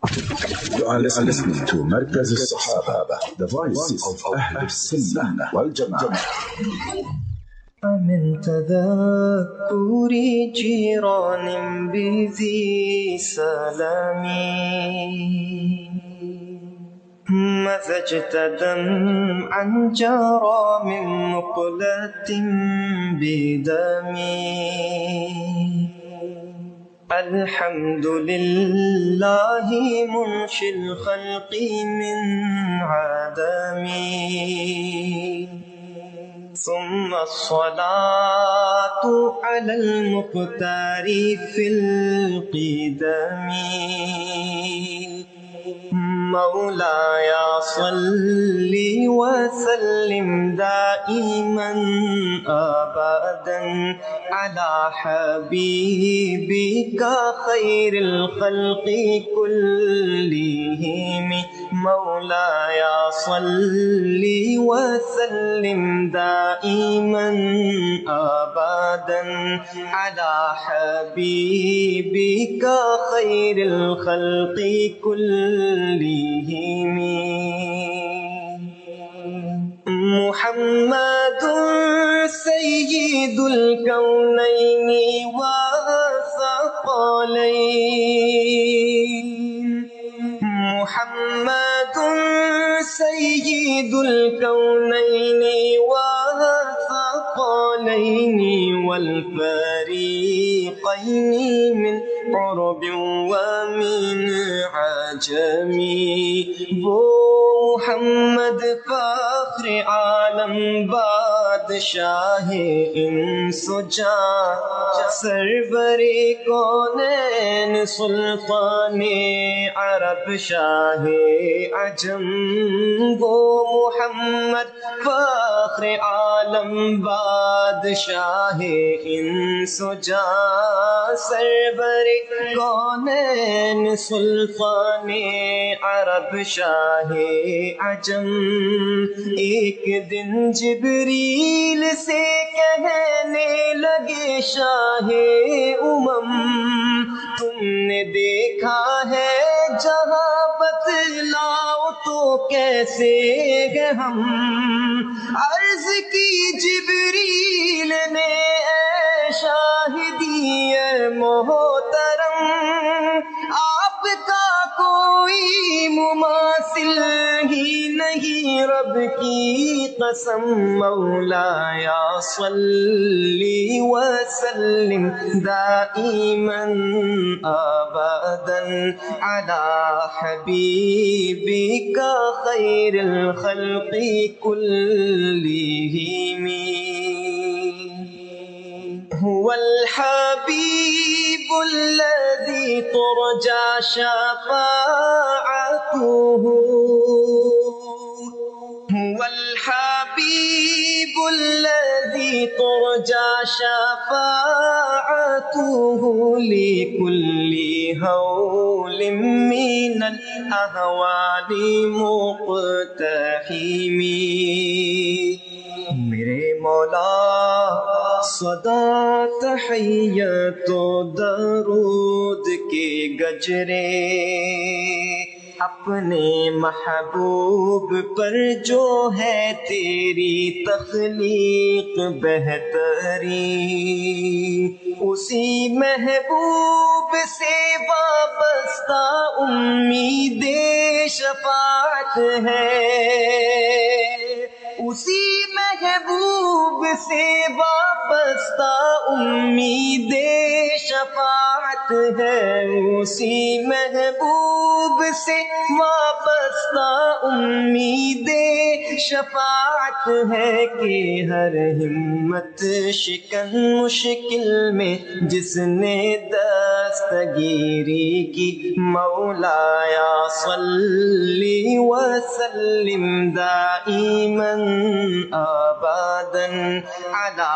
You are listening to مركز الصحابة, the voices of أهل السنة والجماعة. من تذكر جيران بذي سلامي مزجت دمعا جرى من مقلة بدمي الحمد لله منشي الخلق من عدمي ثم الصلاة على المختار في القدم مولاي صل وسلم دائما أبدا على حبيبك خير الخلق كلهم مولاي صل وسلم دائما أبدا على حبيبك خير الخلق كلهم محمد سيد الكونين والثقلين محمد سيد الكونين والثقلين والفريقين من عرب ومن عجم محمد فخر عالم بادشاہ انس و جاں سرور کونین سلطان عرب شاہ عجم وہ محمد فخر عالم بادشاہ انس و جاں سرور کونین سلطان عرب شاہ عجم ایک دن جبریل سے کہنے لگے شاہ امم تم نے دیکھا ہے جہاں بتلاؤ تو کیسے گئے ہم عرض کی جبریل نے اے شاہدی اے محترم آپ کا کوئی مماثل ہی نہیں رب کی قسم مولاي صل وسلم دائما أبدا على حبيبك خير الخلق كلهم هو الحبيب الذي ترجى شفاعته هو الحبيب الذي ترجى شفاعته لكل هول من الأهوال مقتحم میرے مولا صدا تحیت و درود کے گجرے اپنے محبوب پر جو ہے تیری تخلیق بہتری اسی محبوب سے وابستہ امید شفاعت ہے اسی محبوب سے وابستہ امید شفاعت ہے اسی محبوب سے وابستہ امید شفاعت ہے کہ ہر ہمت شکن مشکل میں جس نے دستگیری کی مولاي صل وسلم دائما أبدا على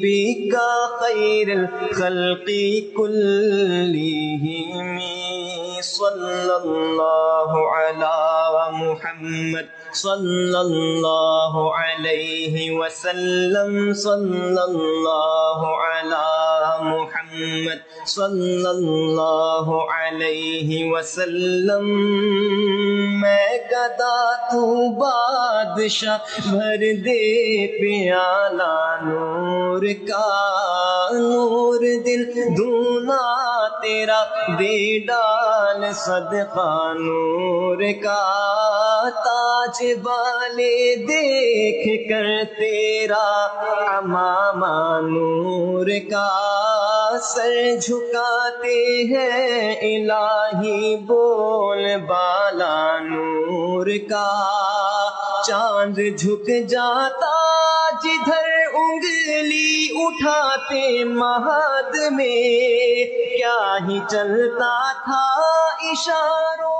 حبيبك خير الخلق كلهم sallallahu ala Muhammad sallallahu alayhi wa sallam sallallahu ala Muhammad sallallahu alayhi wa sallam मैं गदा तू बादशाह भर दे प्याला नूर का नूर दिल दूना तेरा दे डाल सदका नूर का ताज वाले देख कर तेरा अमामा नूर का सर झुकाते हैं इलाही बोल बाला नूर का चांद झुक जाता जिधर उंगली उठाते महद में क्या ही चलता था इशारों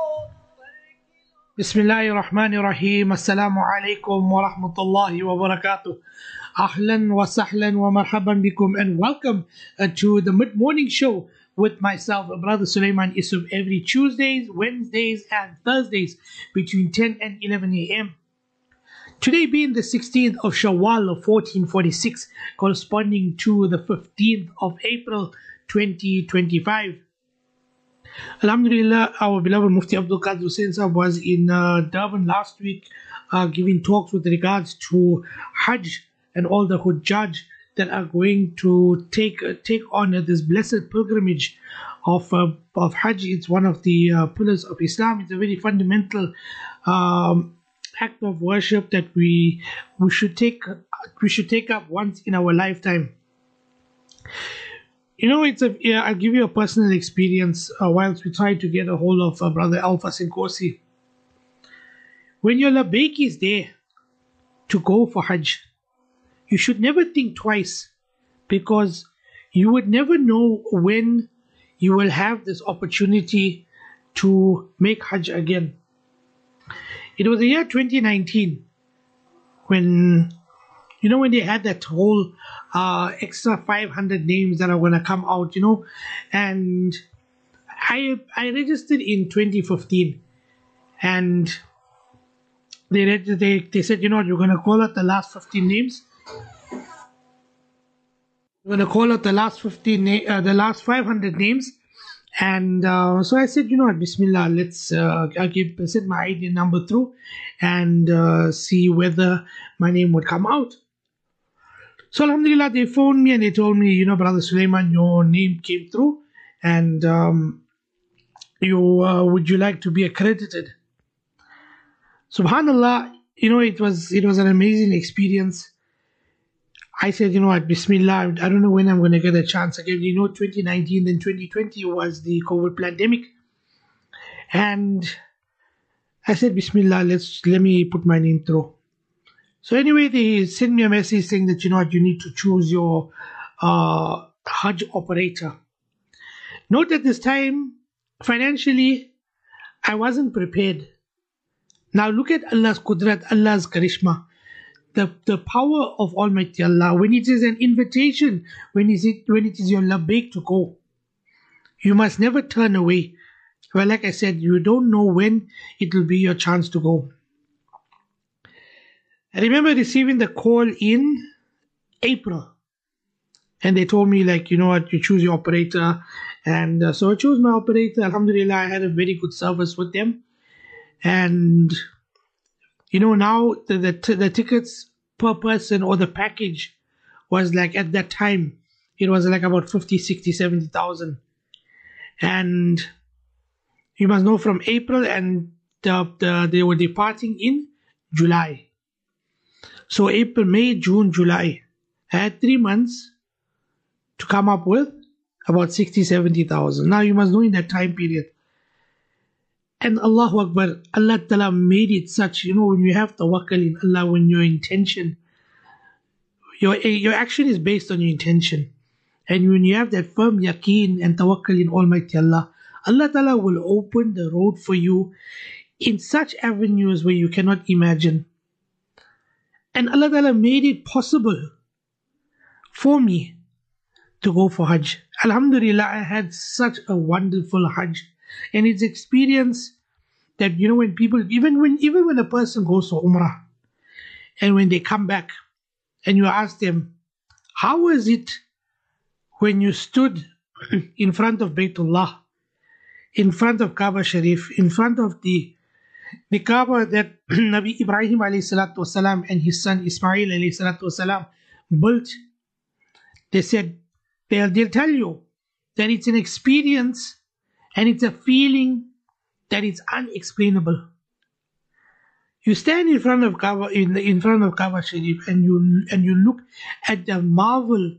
Bismillahirrahmanirrahim. Assalamu alaikum wa rahmatullahi wa barakatuh. Ahlan wa sahlan wa marhaban bikum, and welcome to the mid-morning show with myself, Brother Sulaiman Isuf, every Tuesdays, Wednesdays and Thursdays between 10 and 11 a.m. Today being the 16th of Shawwal of 1446, corresponding to the 15th of April 2025. Alhamdulillah, our beloved Mufti Abdul Qadir Hussain Sahab was in Durban last week giving talks with regards to Hajj and all the Hujjaj that are going to take on this blessed pilgrimage of Hajj. It's one of the pillars of Islam. It's a very fundamental act of worship that we should take up once in our lifetime. You know, I'll give you a personal experience whilst we try to get a hold of Brother Alpha Sinkosi. When your labbaik is there to go for Hajj, you should never think twice, because you would never know when you will have this opportunity to make Hajj again. It was the year 2019 when they had that whole extra 500 names that are going to come out, and I registered in 2015, and they said, you're going to call out the last 15 names. We're going to call out the last 500 names, and so I said, Bismillah, let's send my ID number through and see whether my name would come out. So Alhamdulillah, they phoned me and they told me, Brother Sulaiman, your name came through, and would you like to be accredited? Subhanallah, it was an amazing experience. I said, Bismillah, I don't know when I'm going to get a chance again. 2019 and 2020 was the COVID pandemic, and I said, Bismillah, let me put my name through. So anyway, they sent me a message saying that, you need to choose your Hajj operator. Note at this time, financially, I wasn't prepared. Now look at Allah's Qudrat, Allah's Karishma, the power of Almighty Allah. When it is an invitation, when it is your labbaik to go, you must never turn away. Well, like I said, you don't know when it will be your chance to go. I remember receiving the call in April, and they told me, you choose your operator. And so I chose my operator. Alhamdulillah, I had a very good service with them. And, now the tickets per person or the package was at that time, it was about 50, 60, 70,000. And you must know from April, and they were departing in July. So April, May, June, July. I had 3 months to come up with about 60, 70,000. Now you must know in that time period. And Allahu Akbar, Allah Ta'ala made it such, when you have tawakkul in Allah, when your intention, your action is based on your intention. And when you have that firm yaqeen and tawakkul in Almighty Allah, Allah Ta'ala will open the road for you in such avenues where you cannot imagine. And Allah Ta'ala made it possible for me to go for Hajj. Alhamdulillah, I had such a wonderful Hajj. And it's experience that, you know, when people, even when a person goes to Umrah, and when they come back, and you ask them, how was it when you stood in front of Baytullah, in front of Kaaba Sharif, in front of the Kaaba that Nabi Ibrahim alayhi salatu wasalam and his son Ismail alayhi salatu wasalam built? They said, they'll tell you that it's an experience and it's a feeling that is unexplainable. You stand in front of Kaaba, in front of Kaaba Sharif, and you look at the marvel.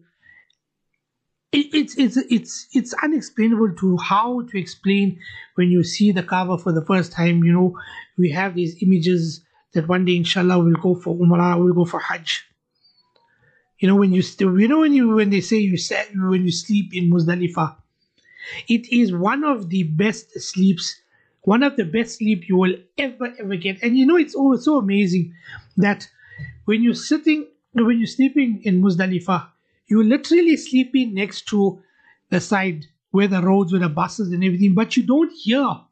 It's unexplainable to how to explain when you see the Kaaba for the first time. You know, we have these images that one day, inshallah, we'll go for Umrah, we'll go for Hajj. You know, when they say when you sleep in Muzdalifah, it is one of the best sleeps. One of the best sleep you will ever get. And you know, it's always so amazing that when you're sleeping in Muzdalifah, you're literally sleeping next to the side where the roads, where the buses and everything, but you don't hear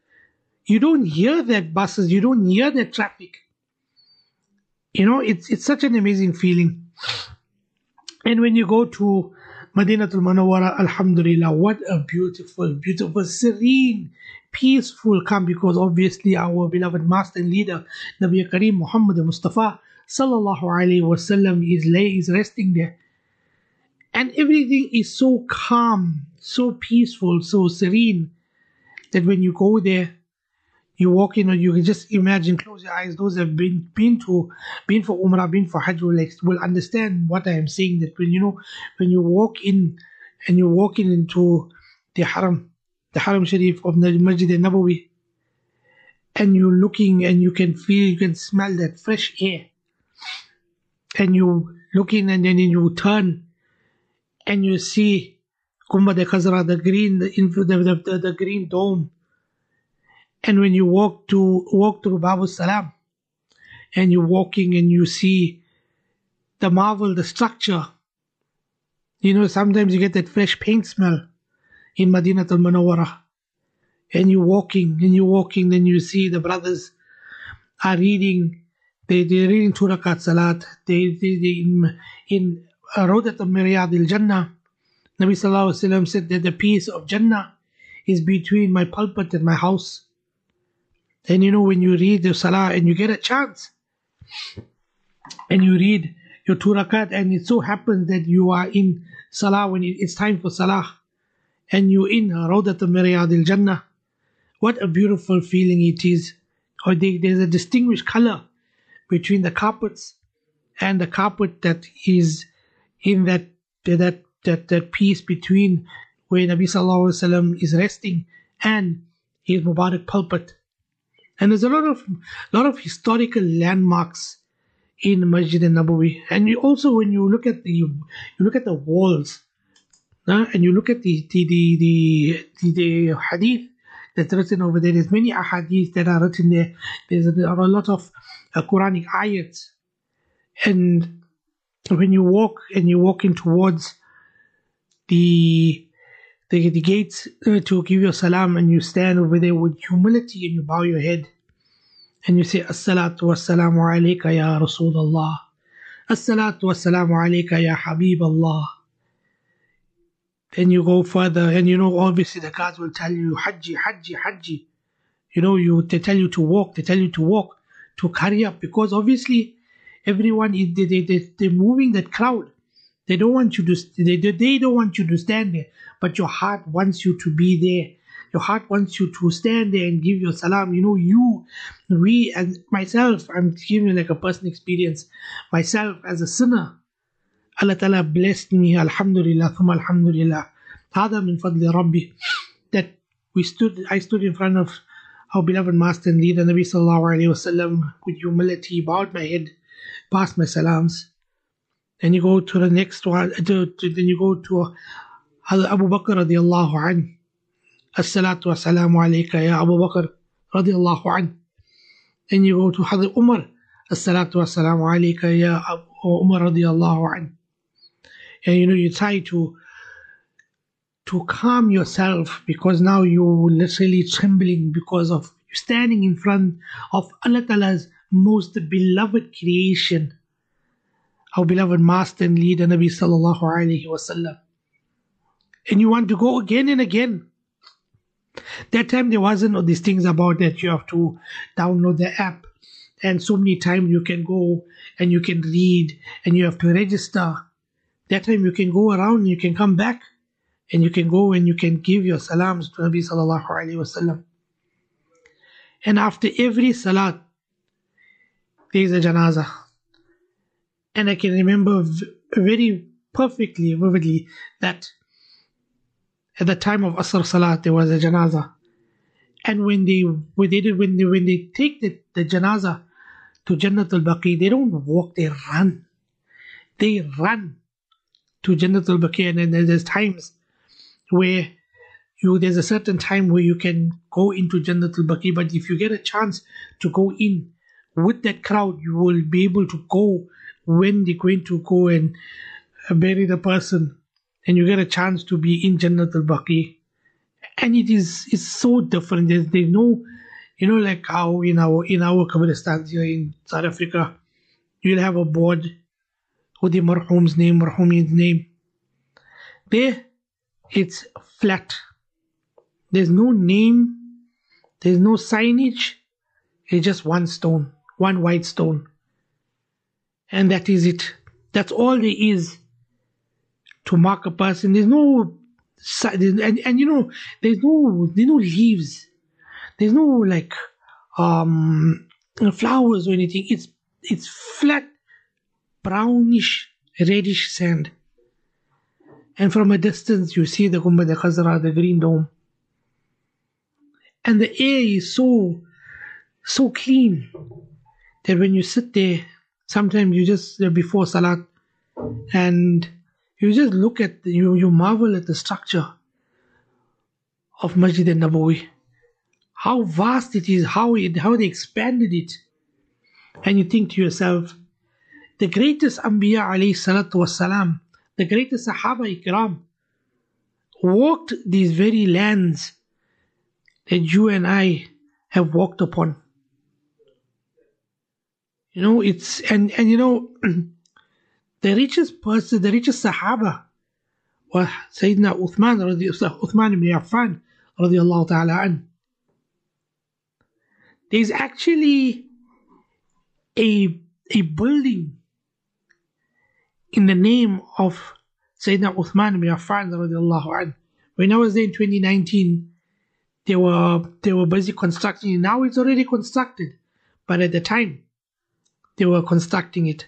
that buses, you don't hear that traffic. You know, it's such an amazing feeling. And when you go to Madinatul Munawwara, alhamdulillah, what a beautiful, serene, peaceful camp, because obviously our beloved master and leader, Nabi Kareem Muhammad Mustafa sallallahu alaihi wasallam is resting there. And everything is so calm, so peaceful, so serene, that when you go there, you walk in, or you can just imagine, close your eyes. Those who have been for Umrah, been for Hajj will understand what I am saying. That when you walk in and you walk into the Haram Sharif of Masjid al-Nabawi, and you're looking and you can smell that fresh air, and you look in and then you turn and you see Gumbad al-Khazra, the green dome. And when you walk through Babu Salam, and you're walking and you see the marvel, the structure, you know, sometimes you get that fresh paint smell in Madinatul Munawwara. And you're walking, then you see the brothers are reading, they're reading 2 rakat salat, in Rawdat al-Riyad al-Jannah. Nabi Sallallahu Alaihi Wasallam said that the peace of Jannah is between my pulpit and my house. And you know, when you read the salah and you get a chance and you read your 2 rakat, and it so happens that you are in salah when it's time for salah, and you're in Rawdat al-Riyad al-Jannah, what a beautiful feeling it is. Or there's a distinguished color between the carpets and the carpet that is in that piece between where Nabi Sallallahu Alaihi Wasallam is resting and his Mubarak pulpit. And there's a lot of historical landmarks in Masjid al-Nabawi. And you also, when you look at the walls, and you look at the hadith that's written over there, there's many ahadith that are written there. There are a lot of Quranic ayats. And when you walk in towards the gates to give your salam, and you stand over there with humility and you bow your head and you say, As-salatu wassalamu alayka ya Rasulullah, As-salatu wassalamu alayka ya Habib Allah. Then you go further, and you know, obviously the guards will tell you, Hajji, Hajji, Hajji. You know, they tell you to walk, to hurry up, because obviously everyone, they're moving that crowd. They don't want you to stand there, but your heart wants you to be there. Your heart wants you to stand there and give your salam. You know, we, and myself, I'm giving you like a personal experience. Myself as a sinner, Allah Ta'ala blessed me, alhamdulillah, thumma alhamdulillah. Hada min fadli Rabbi. That I stood in front of our beloved master and leader, Nabi Sallallahu Alaihi Wasallam, with humility, bowed my head, passed my salams. Then you go to the next one, then you go to Abu Bakr radiallahu anhu. As-salatu wassalamu alayka ya Abu Bakr radiallahu anhu. Then you go to Hazrat Umar. As-salatu wassalamu alayka ya Umar radiallahu anhu. And you know, you try to to calm yourself, because now you're literally trembling because of standing in front of Allah Ta'ala's most beloved creation, our beloved master and leader Nabi Sallallahu Alaihi Wasallam. And you want to go again and again. That time there wasn't all these things about that you have to download the app and so many times you can go and you can read and you have to register. That time you can go around, you can come back and you can go and you can give your salams to Nabi Sallallahu Alaihi Wasallam. And after every salat, there is a janazah. And I can remember very perfectly, vividly, that at the time of Asr Salat, there was a janazah. And when they take the janazah to Jannatul Baqi, they don't walk, they run. They run to Jannatul Baqi. And then there's times where there's a certain time where you can go into Jannatul Baqi, but if you get a chance to go in with that crowd, you will be able to go when they're going to go and bury the person, and you get a chance to be in Jannatul Baqi. And it's so different. There's no, like how in our Kabristans here in South Africa, you'll have a board with the marhum's name, marhumin's name. There, it's flat. There's no name, there's no signage, it's just one stone, one white stone. And that is it. That's all there is to mark a person. There's no, there's no leaves. There's no like flowers or anything. It's flat, brownish, reddish sand. And from a distance you see the Gumbad al-Khazra, the green dome. And the air is so clean that when you sit there, sometimes you just, before Salat, and you just look at, you marvel at the structure of Masjid al-Nabawi. How vast it is, how they expanded it. And you think to yourself, the greatest Anbiya alayhi salatu wassalam, the greatest Sahaba Ikram, walked these very lands that you and I have walked upon. It's and the richest person, the richest Sahaba was Sayyidina Uthman ibn Affan radiallahu ta'ala an. There's actually a building in the name of Sayyidina Uthman ibn Affan radiallahu an. When I was there in 2019, they were busy constructing it. Now it's already constructed, but at the time they were constructing it.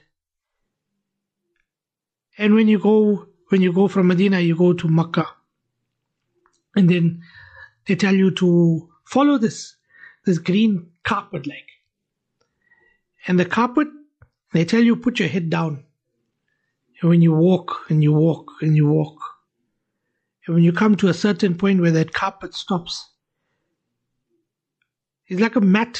And when you go from Medina, you go to Makkah, and then they tell you to follow this green carpet, like. And the carpet, they tell you put your head down. And when you walk and you walk and you walk, and when you come to a certain point where that carpet stops, it's like a mat.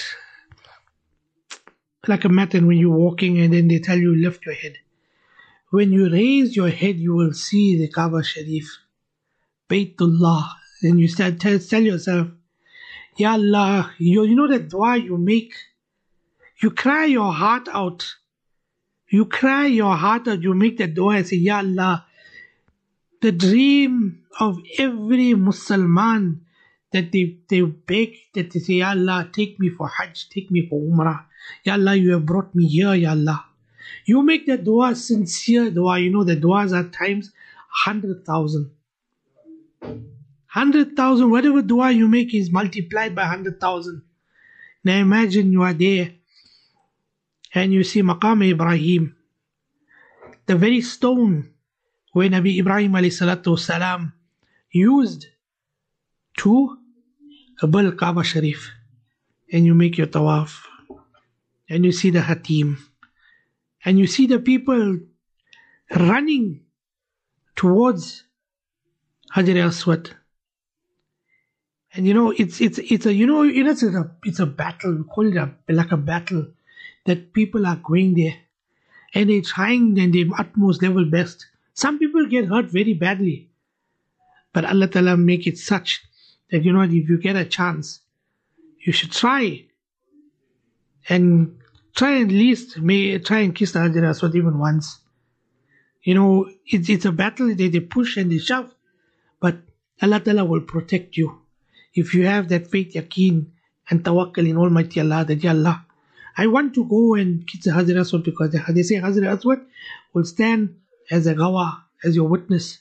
And when you're walking, and then they tell you lift your head. When you raise your head, you will see the Kaaba Sharif, Baytullah, and you tell yourself, Ya Allah, you know that dua you make, you cry your heart out. You cry your heart out, you make that dua and say, Ya Allah, the dream of every Musliman, that they beg, that they say, Ya Allah, take me for Hajj, take me for Umrah. Ya Allah, you have brought me here, Ya Allah. You make that dua sincere dua. You know the duas are times 100,000. 100,000, whatever dua you make is multiplied by 100,000. Now imagine you are there and you see Maqam Ibrahim, the very stone where Nabi Ibrahim ﷺ used to build Kaaba Sharif. And you make your tawaf. And you see the Hatim. And you see the people running towards Hajar al-Aswad. And it's a battle. We call it like a battle, that people are going there and they're trying their utmost level best. Some people get hurt very badly, But Allah Ta'ala make it such that, you know, if you get a chance, you should try. And try at least, try and kiss the Hajar Aswad even once. You know, it's a battle, they push and they shove. But Allah Ta'ala will protect you. If you have that faith, yaqeen, and tawakkul in Almighty Allah, that, Ya Allah, I want to go and kiss the Hajar Aswad, because they say Hajar Aswad will stand as a gawa, as your witness.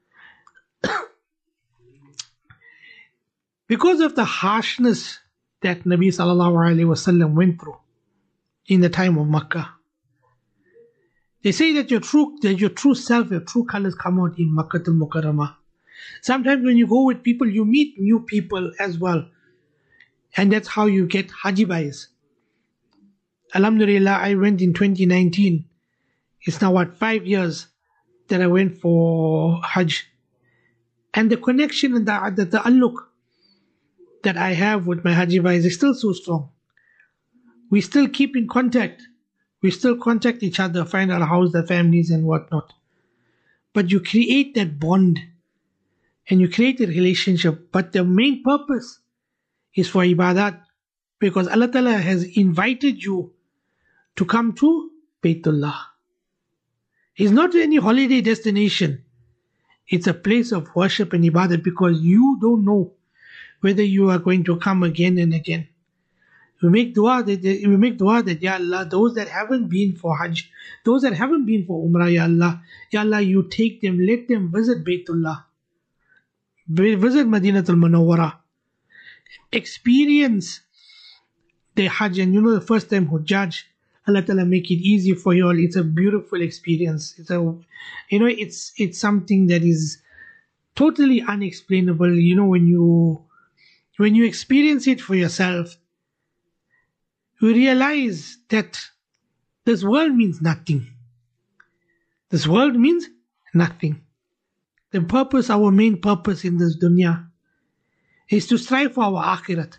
Because of the harshness that Nabi Sallallahu Alaihi Wasallam went through in the time of Makkah, they say that your true self, your true colors come out in Makkah al-Mukarramah. Sometimes when you go with people, you meet new people as well. And that's how you get Haji Bais. Alhamdulillah, I went in 2019. It's now 5 years that I went for Hajj. And the connection and the ta'alluq that I have with my Haji Bais is still so strong. We still keep in contact. We still contact each other, find out how's the families and whatnot. But you create that bond and you create a relationship. But the main purpose is for ibadat, because Allah Ta'ala has invited you to come to Baytullah. It's not any holiday destination. It's a place of worship and ibadat, because you don't know whether you are going to come again and again. We make dua that, Ya Allah, those that haven't been for Hajj, those that haven't been for Umrah, Ya Allah, you take them, let them visit Baytullah, visit Madinatul Munawwara, experience the Hajj. And you know, the first time Hujjaj, Allah Ta'ala make it easy for you all. It's a beautiful experience. It's something that is totally unexplainable. You know, when you experience it for yourself, you realize that this world means nothing. This world means nothing. The purpose, our main purpose in this dunya, is to strive for our akhirat.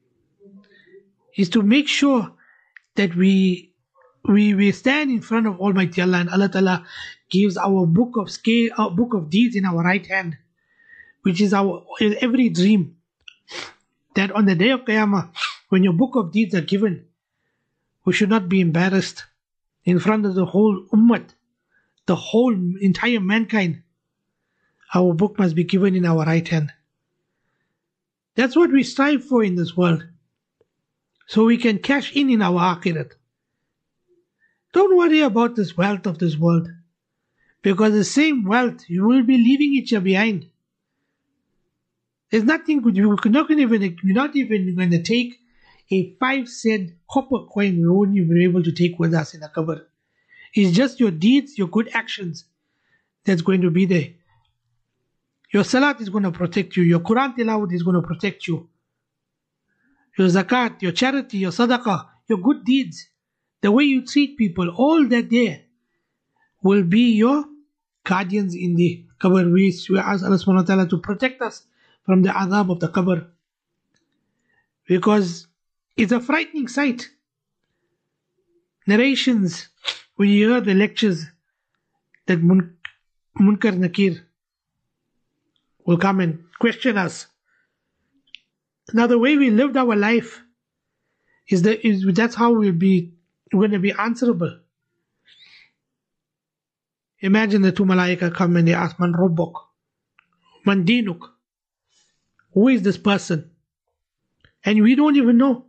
Is to make sure that we stand in front of Almighty Allah, and Allah Ta'ala gives our book of deeds in our right hand, which is our every dream. That on the day of Qiyamah, when your book of deeds are given, we should not be embarrassed in front of the whole ummah, the whole entire mankind. Our book must be given in our right hand. That's what we strive for in this world, so we can cash in our akhirat. Don't worry about this wealth of this world, because the same wealth, you will be leaving it here behind. There's nothing good. You're not even going to take a 5-cent copper coin. We won't even be able to take with us in the qabr. It's just your deeds, your good actions that's going to be there. Your salat is going to protect you. Your Quran tilawat is going to protect you. Your zakat, your charity, your sadaqah, your good deeds, the way you treat people, all that there will be your guardians in the qabr. We ask Allah subhanahu wa ta'ala to protect us from the adhab of the qabr, because it's a frightening sight. Narrations, when you hear the lectures that Munkar Nakir will come and question us. Now the way we lived our life that's how we're going to be answerable. Imagine the two malaika come and they ask, Man Rabbuk, Man Dinuk, who is this person? And we don't even know.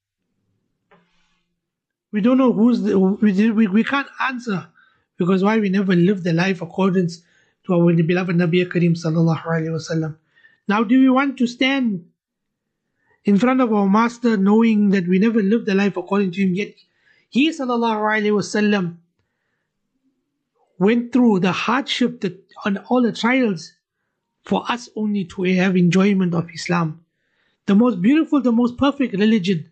We don't know we can't answer, because why? We never lived the life accordance to our beloved Nabi Kareem Sallallahu Alaihi Wasallam. Now do we want to stand in front of our master knowing that we never lived the life according to him, yet he Sallallahu Alaihi Wasallam went through the hardship and all the trials for us only to have enjoyment of Islam, the most beautiful, the most perfect religion?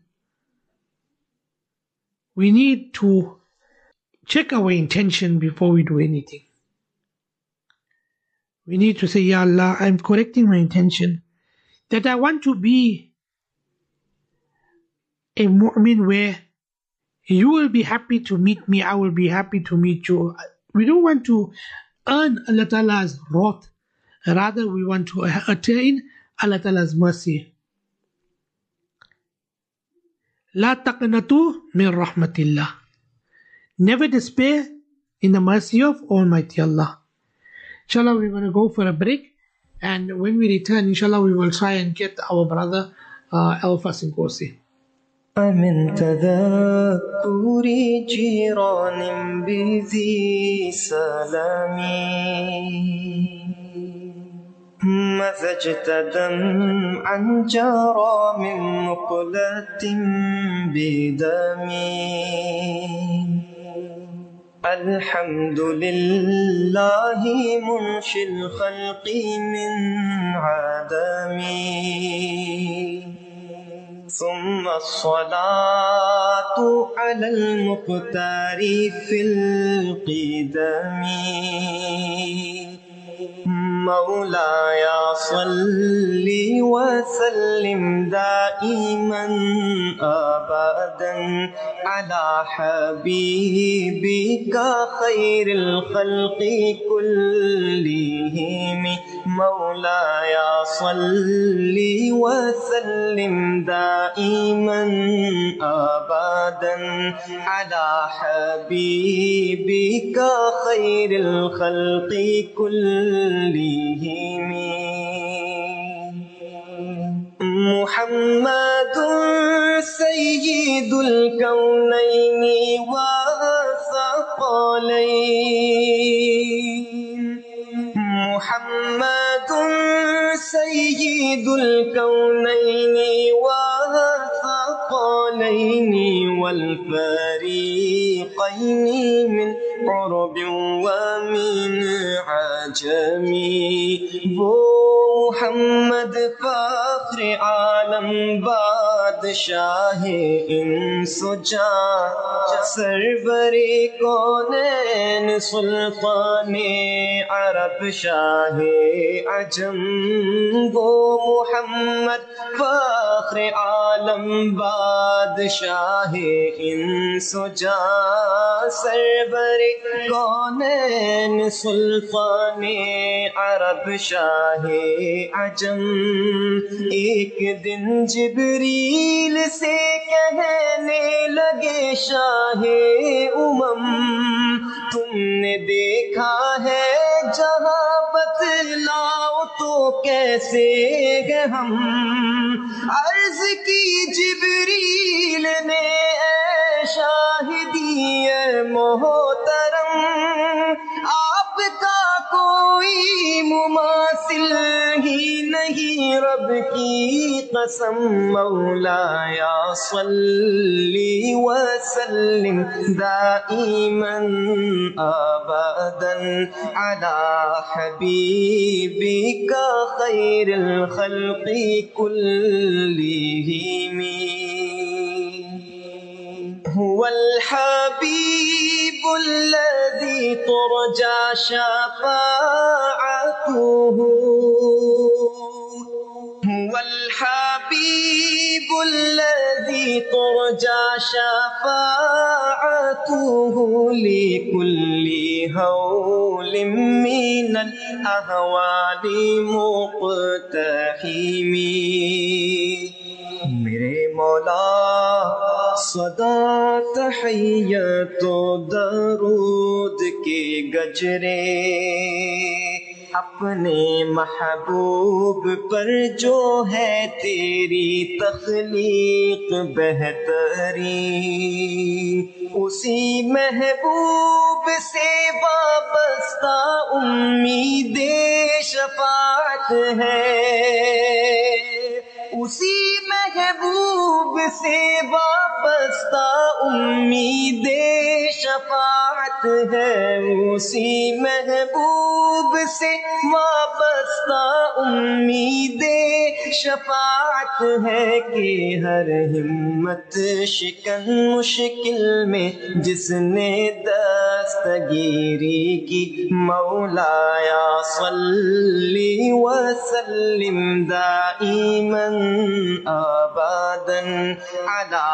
We need to check our intention before we do anything. We need to say, Ya Allah, I'm correcting my intention, that I want to be a mu'min where you will be happy to meet me, I will be happy to meet you. We don't want to earn Allah Ta'ala's wrath, Rather, we want to attain Allah Ta'ala's mercy. La taqnatu min rahmatillah. Never despair in the mercy of Almighty Allah. Inshallah, we're going to go for a break. And when we return, inshallah, we will try and get our brother Al-Fasin Kosi. من تذكر جيران بذي سلامي مزجت دمعا جرى من مقلة بدمي الحمد لله منشي الخلق من عدمي ثم الصلاة على المختار في القدم مولاي صل وسلم دائما أبدا على حبيبك خير الخلق كلهم مولاي صل وسلم دائما أبدا على حبيبك خير الخلق كلهم محمد سيد الكونين والثقلين محمد سيد الكونين والثقلين والفريقين من عرب ومن عجم محمد فخر عالم بادشاہ انس و جان سرور کونین سلطان عرب شاہ عجم وہ محمد فخر عالم بادشاہ انس و جان سرور کونین سلطان عرب شاہ عجم ایک دن جبریل سے کہنے لگے شاہ امم تم نے دیکھا ہے جہاں بتلاؤ تو کیسے گئے ہم عرض کی جبریل نے اے شاہدی اے محترم آپ کا کوئی مماثل ہی نہیں رب کی قسم مولاي صل وسلم دائما أبدا على حبيبك خير الخلق كلهم هو الحبيب الذي ترجى شفاعته هو الحبيب الذي ترجى شفاعته لكل هول من الأهوال مقتحم میرے مولا صدا تحیت و درود کے گجرے اپنے محبوب پر جو ہے تیری تخلیق بہترین اسی محبوب سے وابستہ امید شفاعت ہے اسی محبوب سے وابستہ امید شفاعت ہے اسی محبوب سے وابستہ امید شفاعت ہے کہ ہر ہمت شکن مشکل میں جس نے دستگیری کی مولاي صل وسلم دائما أبدا على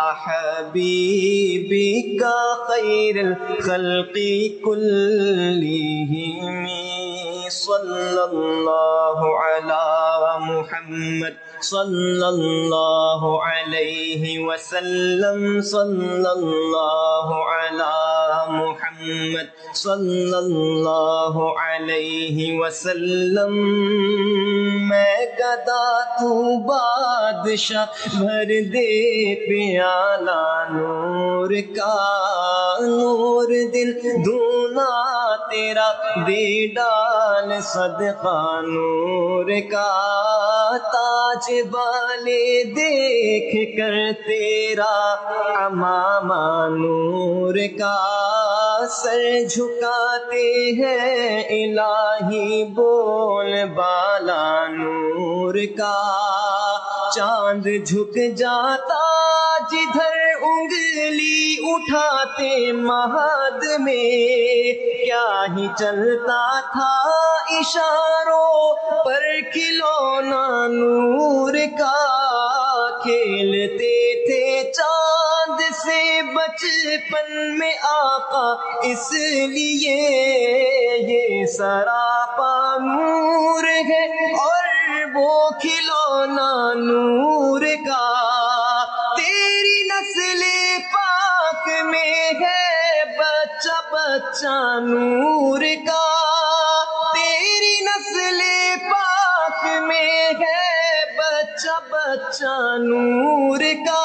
حبيبك خير الخلق كلهم صلی اللہ علی محمد صلی اللہ علیہ وسلم صلی اللہ علی محمد صلی اللہ علیہ وسلم میں گدا تو بادشاہ بھر دے پیالہ نور کا نور دل دونا تیرا دے ڈال صدقہ نور کا تاج والے دیکھ کر تیرا امامہ نور کا سر جھکاتے ہیں الہی بول بالا نور کا چاند جھک جاتا جدھر انگلی اٹھاتے مہد میں کیا ہی چلتا تھا اشاروں پر کھلونا نور کا کھیلتے تھے چاند سے بچپن میں آقا اس لیے یہ سراپا نور ہے اور وہ کھلونا نور کا تیری نسل پاک میں ہے بچہ بچہ نور کا تیری نسل پاک میں ہے بچہ بچہ نور کا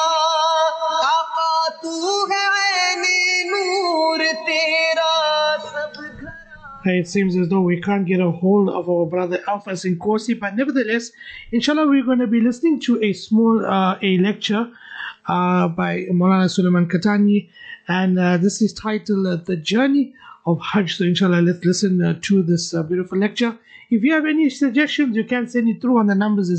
آقا تو ہے عین نور تیرا سب گھر. It seems as though we can't get a hold of our brother Alpha Sinkosi, but nevertheless, inshallah, we're going to be listening to a small a lecture by Maulana Sulaiman Katani, and this is titled The Journey of Hajj. So inshallah, let's listen to this beautiful lecture. If you have any suggestions, you can send it through on the numbers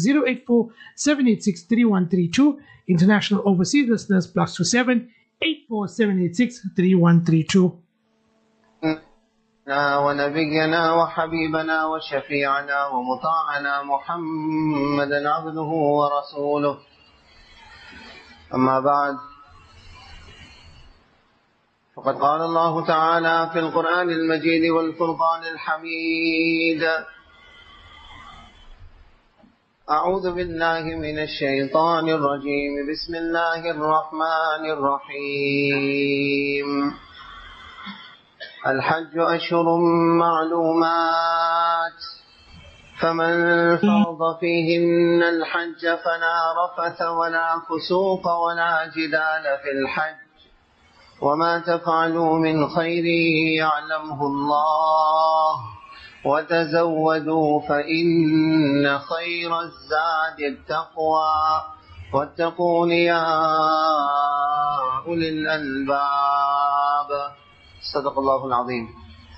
084-786-3132. International overseas listeners +27 84-786-3132. ونبينا وحبيبنا وشفيعنا ومطاعنا محمدا عبده ورسوله أما بعد فقد قال الله تعالى في القرآن المجيد والفرقان الحميد أعوذ بالله من الشيطان الرجيم بسم الله الرحمن الرحيم الحج أشهر معلومات فمن فرض فيهن الحج فلا رفث ولا فسوق ولا جدال في الحج وما تفعلوا من خير يعلمه الله وتزودوا فإن خير الزاد التقوى واتقون يا أولي الألباب صدق الله العظيم.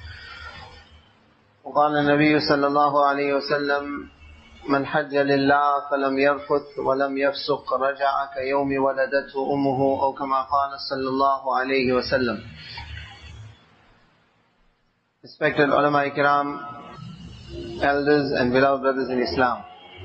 وقال النبي صلى الله عليه وسلم من حج لله فلم يرفث ولم يفسق رجع كيوم ولدته أمه أو كما قال صلى الله عليه وسلم. Respected ulama ikram, elders and beloved brothers in Islam,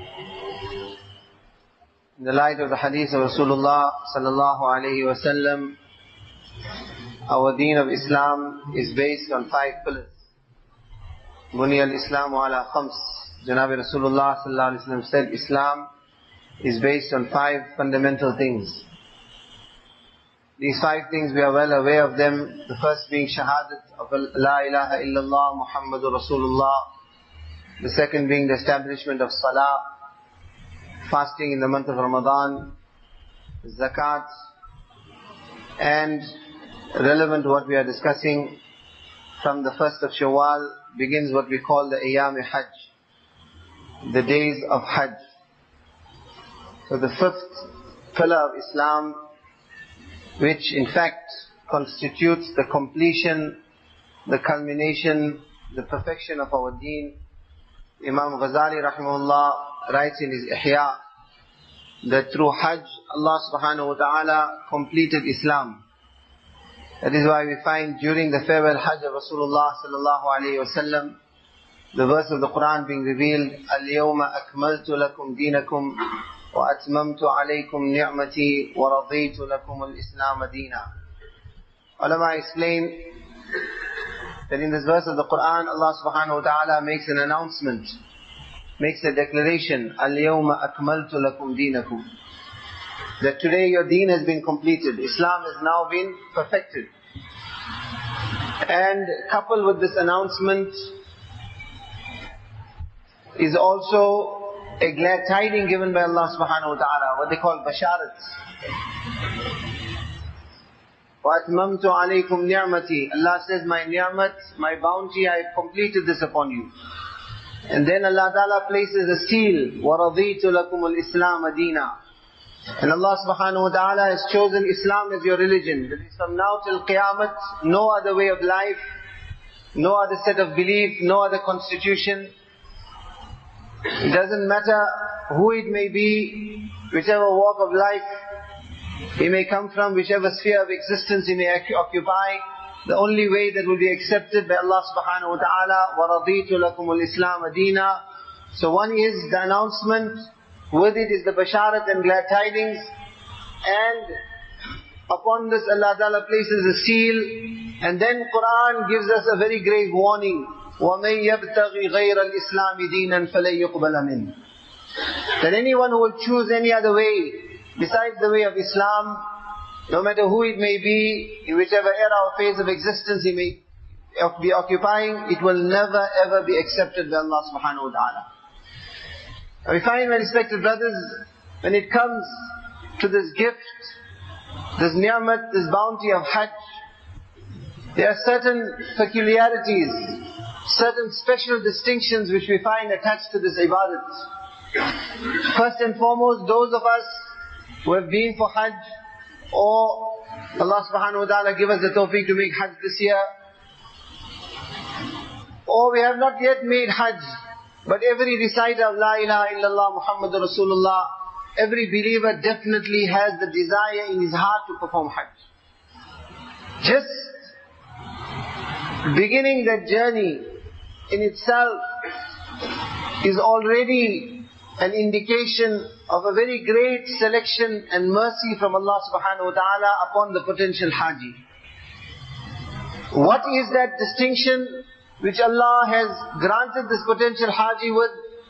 in the light of the hadith of Rasulullah sallallahu alayhi wa sallam, our deen of Islam is based on 5 pillars. Buni al-Islamu ala khams. Janabi Rasulullah sallallahu alayhi wa sallam said Islam is based on 5 fundamental things. These 5 things, we are well aware of them. The first being shahadat of la ilaha illallah Muhammadur Rasulullah. The second being the establishment of salah, fasting in the month of Ramadan, zakat, and relevant to what we are discussing, from the 1st of Shawwal begins what we call the Ayyam-e-Hajj, the days of Hajj. So the 5th pillar of Islam, which in fact constitutes the completion, the culmination, the perfection of our deen. Imam Ghazali rahimahullah writes in his Ihya that through Hajj, Allah subhanahu wa ta'ala completed Islam. That is why we find during the farewell Hajj of Rasulullah sallallahu alayhi wa sallam, the verse of the Quran being revealed, الْيَوْمَ أَكْمَلْتُ لَكُمْ دِينَكُمْ وَأَتْمَمْتُ عَلَيْكُمْ نِعْمَتِي وَرَضِيتُ لَكُمُ الْإِسْلَامَ دِينًا. Ulama explain that in this verse of the Quran, Allah subhanahu wa ta'ala makes an announcement, makes a declaration, Al-yawma akmaltu lakum deenakum, that today your deen has been completed, Islam has now been perfected. And coupled with this announcement is also a glad tiding given by Allah subhanahu wa ta'ala, what they call basharats. وَأَتْمَمْتُ عَلَيْكُمْ نِعْمَتِي. Allah says, my ni'mat, my bounty, I have completed this upon you. And then Allah ta'ala places a seal, وَرَضِيتُ لَكُمُ الْإِسْلَامَ دِينًا. And Allah subhanahu wa ta'ala has chosen Islam as your religion. That is from now till Qiyamah, no other way of life, no other set of belief, no other constitution. It doesn't matter who it may be, whichever walk of life he may come from, whichever sphere of existence he may occupy, the only way that will be accepted by Allah subhanahu wa ta'ala, وَرَضِيتُ لَكُمُ الْإِسْلَامَ دِينًا. So one is the announcement, with it is the basharat and glad tidings, and upon this Allah ta'ala places a seal, and then Quran gives us a very grave warning, وَمَنْ يَبْتَغِ غَيْرَ الْإِسْلَامِ دِينًا فَلَنْ يُقْبَلَ مِنْهُ. That anyone who will choose any other way besides the way of Islam, no matter who it may be, in whichever era or phase of existence he may be occupying, it will never ever be accepted by Allah subhanahu wa ta'ala. And we find, my respected brothers, when it comes to this gift, this ni'mat, this bounty of Hajj, there are certain peculiarities, certain special distinctions which we find attached to this ibadat. First and foremost, those of us who have been for Hajj, or Allah subhanahu wa ta'ala give us the tawfiq to make Hajj this year, or we have not yet made Hajj, but every reciter of La ilaha illallah Muhammadur Rasulullah, every believer definitely has the desire in his heart to perform Hajj. Just beginning that journey in itself is already an indication of a very great selection and mercy from Allah subhanahu wa ta'ala upon the potential Haji. What is that distinction which Allah has granted this potential Haji with?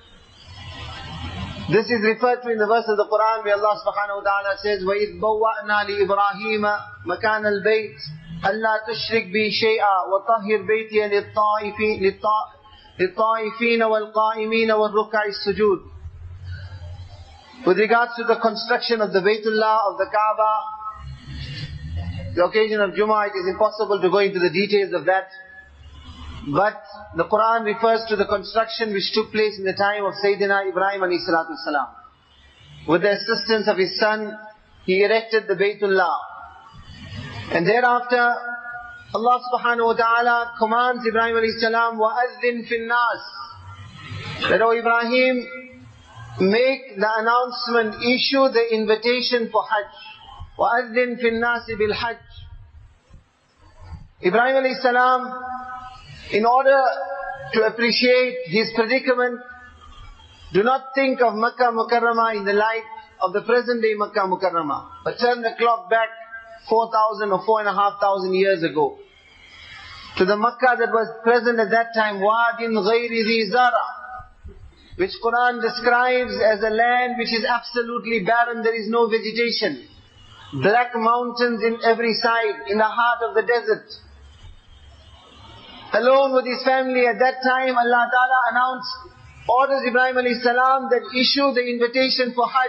This is referred to in the verse of the Quran where Allah subhanahu wa ta'ala says, وَإِذْ بَوَّأْنَا لِإِبْرَاهِيمَ مَكَانَ الْبَيْتِ أَلَّا تُشْرِكْ بِي شَيْئًا وَطَهِّرْ بَيْتِيَ لِلطَّائِفِينَ وَالْقَائِمِينَ وَالرُّكَّعِ السُّجُودِ. With regards to the construction of the Baytullah, of the Kaaba, the occasion of Jummah, it is impossible to go into the details of that. But the Quran refers to the construction which took place in the time of Sayyidina Ibrahim alayhi salatu wasalam. With the assistance of his son, he erected the Baytullah. And thereafter, Allah subhanahu wa ta'ala commands Ibrahim alayhi salam, وَأَذِّن فِي النَّاسِ, that, O Ibrahim, make the announcement, issue the invitation for Hajj. وَأَذِّن فِي النَّاسِ بِالْحَجِّ. Ibrahim alayhi salam, in order to appreciate his predicament, do not think of Makkah Mukarramah in the light of the present day Makkah Mukarramah, but turn the clock back 4,000 or 4,500 years ago, to the Makkah that was present at that time, وَادٍ غَيْرِ ذِي زَرَعٍ, which Quran describes as a land which is absolutely barren, there is no vegetation. Black mountains in every side, in the heart of the desert. Alone with his family at that time, Allah Ta'ala orders Ibrahim alayhi salam that issue the invitation for Hajj.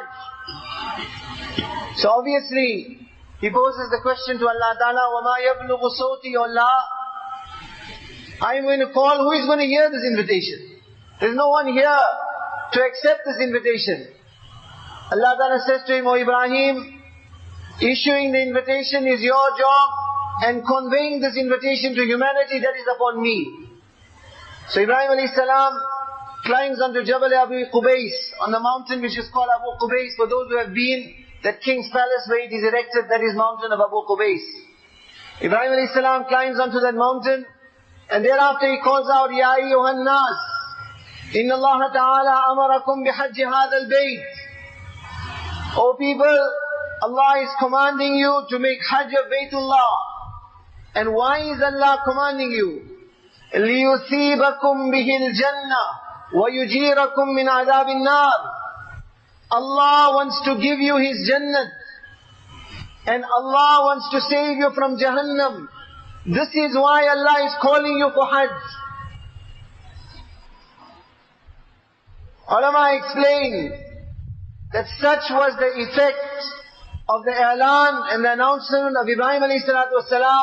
So obviously, he poses the question to Allah Ta'ala, وَمَا يَبْلُغُ صَوْتِي, Allah, I am going to call, who is going to hear this invitation? There is no one here to accept this invitation. Allah Ta'ala says to him, O Ibrahim, issuing the invitation is your job, and conveying this invitation to humanity, that is upon me. So Ibrahim alayhi salam climbs onto Jabal Abu Qubais, on the mountain which is called Abu Qubais. For those who have been, that king's palace where it is erected, that is mountain of Abu Qubais. Ibrahim alayhi salam climbs onto that mountain, and thereafter he calls out, Ya ayyuhan nas, Inna Allah Ta'ala amarakum bihajji hadha al-bayt. O people, Allah is commanding you to make Hajj of Baytullah. And why is Allah commanding you? لِيُثِيبَكُمْ بِهِ الْجَنَّةِ وَيُجِيرَكُمْ مِنْ عَذَابِ النَّارِ. Allah wants to give you His Jannat, and Allah wants to save you from Jahannam. This is why Allah is calling you for Hajj. Ulama explain that such was the effect of the i'lan and the announcement of Ibrahim alayhi salatu wasalam,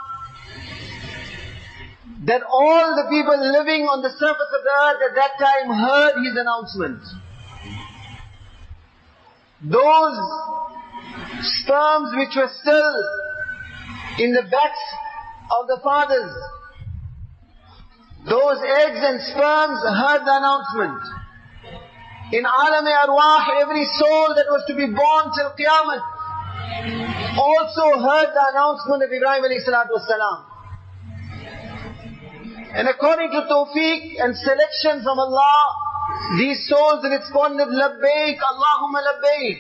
that all the people living on the surface of the earth at that time heard his announcement. Those sperms which were still in the backs of the fathers, those eggs and sperms heard the announcement. In Alam-e-Arwah, every soul that was to be born till Qiyamah also heard the announcement of Ibrahim alayhi salatu wasalam. And according to tawfiq and selection from Allah, these souls responded, Labbaik, Allahumma Labbaik.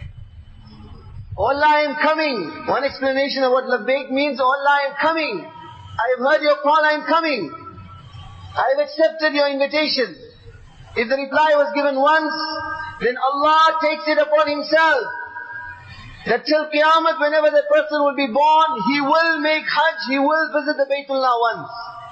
Oh Allah, I am coming. One explanation of what Labbaik means, Oh Allah, I am coming. I have heard your call, I am coming. I have accepted your invitation. If the reply was given once, then Allah takes it upon Himself that till Qiyamah, whenever that person will be born, he will make Hajj, he will visit the Baytullah once.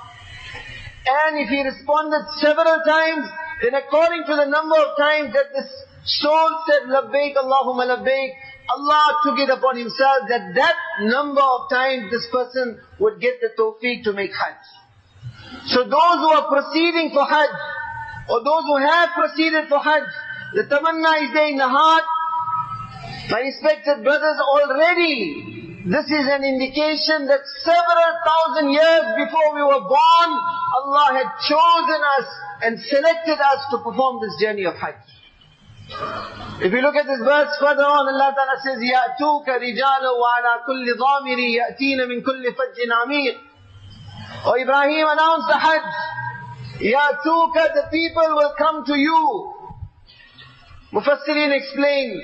And if he responded several times, then according to the number of times that this soul said, Labbaik, Allahumma Labbaik, Allah took it upon Himself that that number of times this person would get the tawfiq to make Hajj. So those who are proceeding for Hajj, or those who have proceeded for Hajj, the tamanna is there in the heart. My respected brothers, already this is an indication that several thousand years before we were born, Allah had chosen us and selected us to perform this journey of Hajj. If you look at this verse further on, Allah Ta'ala says, يَأْتُوكَ رِجَالًا وَعَلَى كُلِّ ضَامِرٍ يَأْتِينَ مِنْ كُلِّ فَجٍّ عَمِيقٍ. Oh, Ibrahim announced the Hajj. يَأْتُوكَ, the people will come to you. Mufassirin explain,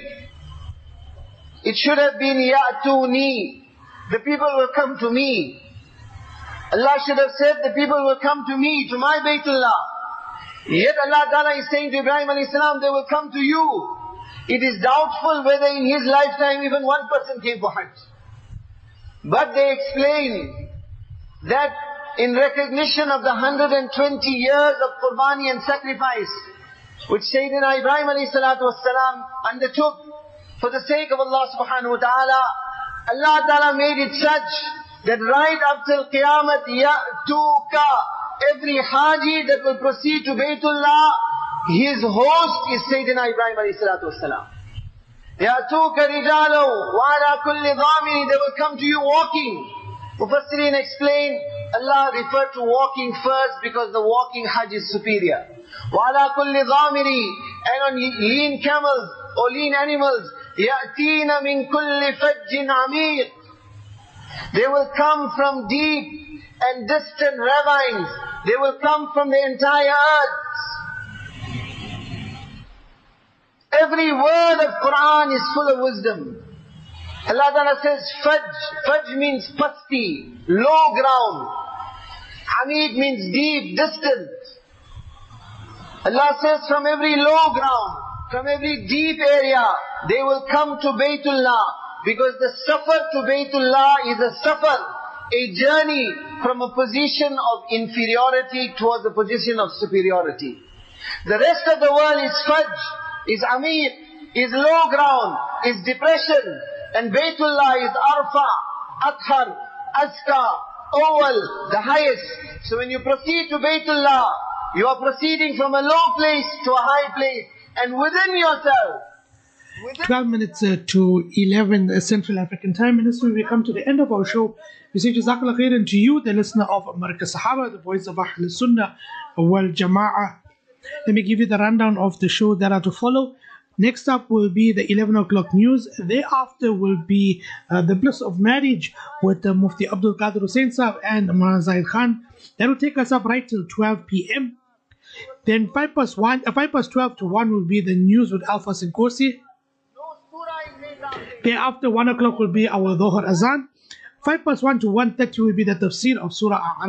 it should have been يَأْتُونِي, the people will come to me. Allah should have said, the people will come to me, to my Baytullah. Yet Allah Ta'ala is saying to Ibrahim alayhi salam, they will come to you. It is doubtful whether in his lifetime even one person came for Hajj. But they explain that in recognition of the 120 years of Qurbani and sacrifice, which Sayyidina Ibrahim alayhi salatu wasalam undertook for the sake of Allah subhanahu wa ta'ala, Allah Ta'ala made it such that right up till Qiyamah, Ya'tuka, every Haji that will proceed to Baytullah, his host is Sayyidina Ibrahim alayhi salatu wasalam. Ya'tuka rijalu wa ala kulli dhamini, they will come to you walking. Mufassirin explain, Allah referred to walking first because the walking Hajj is superior. Wa ala kulli dhamiri, and on lean camels or lean animals, ya'tina min kulli fajjin amiq. They will come from deep and distant ravines. They will come from the entire earth. Every word of Quran is full of wisdom. Allah Ta'ala says, Fajj. Fajj means pasti, low ground. Amiq means deep, distant. Allah says, from every low ground, from every deep area, they will come to Baytullah. Because the safar to Baytullah is a safar, a journey from a position of inferiority towards a position of superiority. The rest of the world is Fajj, is Amiq, is low ground, is depression. And Baytullah is Arfa, Athar, Azka, Oval, the highest. So when you proceed to Baytullah, you are proceeding from a low place to a high place. And within yourself, 12 minutes to 11 Central African Time. And this way we come to the end of our show. We say Jazakallah khairan to you, the listener of Markaz Sahaba, the voice of Ahl Sunnah wal Jama'ah. Let me give you the rundown of the show that are to follow. Next up will be the 11 o'clock news. Thereafter will be the bliss of marriage with Mufti Abdul Qadir Hussain Sahab and Mulana Zahid Khan. That will take us up right till 12 p.m. Then 5 past 12 to 1 will be the news with Alpha Sinkosi. Thereafter 1 o'clock will be our Dhuhr Azan. 5 past 1 to 1:30 will be the tafsir of Surah A'raf.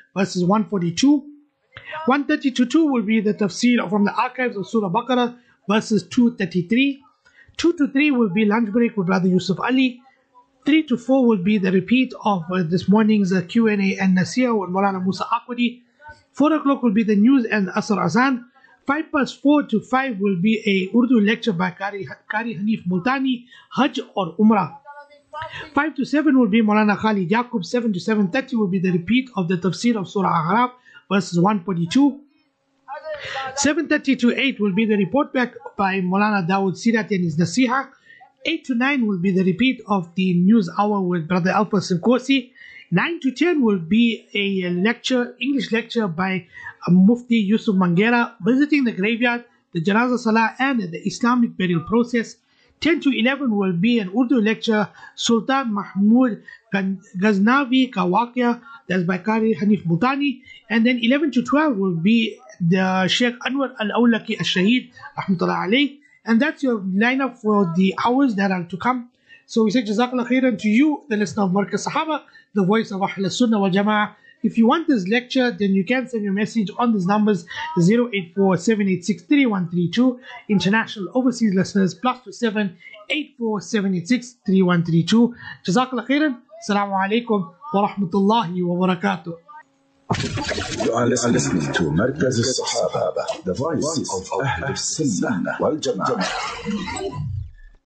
verses 142. 130 to 2 will be the tafsir from the archives of Surah Baqarah, verses 233. 2 to 3 will be lunch break with Brother Yusuf Ali. 3 to 4 will be the repeat of this morning's Q&A and Nasiyah with Maulana Musa Aqwadi. 4 o'clock will be the news and Asr Azan. 5 past 4 to 5 will be a Urdu lecture by Qari Hanif Multani, Hajj or Umrah. 5 to 7 will be Maulana Khalid Yaqub. 7 to 7:30 will be the repeat of the tafsir of Surah A'raf, verses 142. 7:30 to 8 will be the report back by Maulana Dawood Sirat and his Nasiha. 8 to 9 will be the repeat of the news hour with Brother Alfa Sinkosi. 9 to 10 will be a lecture, English lecture by Mufti Yusuf Mangera, visiting the graveyard, the Janaza Salah and the Islamic burial process. 10 to 11 will be an Urdu lecture, Sultan Mahmud Ghaznavi Ka Waqia, that's by Qari Hanif Multani. And then 11 to 12 will be the Sheikh Anwar Al-Awlaki Al-Shaheed, Rahmatullah alayh. And that's your lineup for the hours that are to come. So we say Jazakallah khairan to you, the listener of Markaz Sahaba, the voice of Ahl Sunnah wal Jama'ah. If you want this lecture, then you can send your message on these numbers 084-786-3132. International overseas listeners +27 84-786-3132. Jazakallah khairan. Assalamu alaikum wa rahmatullahi wa barakatuh. You are listening to Markaz Sahaba, the voice of Ahl Sunnah wal Jama'ah.